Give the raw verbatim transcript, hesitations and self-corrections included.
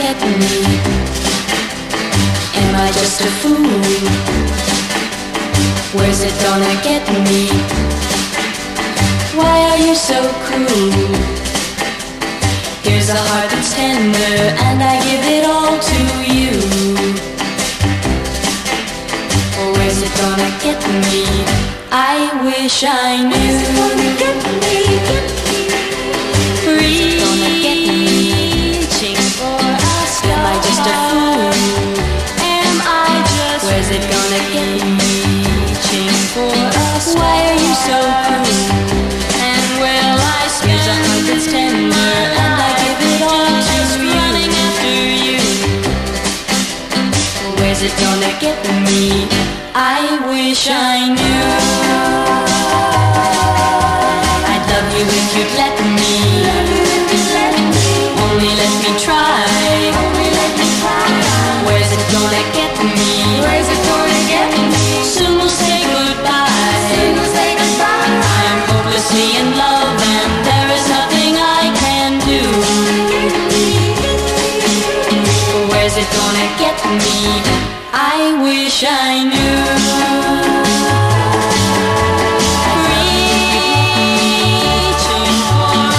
get me? Am I just a fool? Where's it gonna get me? Why are you so cruel? Here's a heart that's tender, and I give it all to you. Where's it gonna get me? I wish I knew. Where's it gonna get me? Reaching for a star. Am I just a fool? Am I just? Where's it gonna get me? Reaching for a star. Why are you so cruel? And will I spend? Here's a heart that's tender, and I give it all to you. Running after you. Where's it gonna get me? I wish I knew. I'd love you if you'd let me. Only let me try. Where's it gonna get me? Where's it gonna get me? Soon we'll say goodbye. I'm hopelessly in love, and there is nothing I can do. Where's it gonna get me? I wish I knew.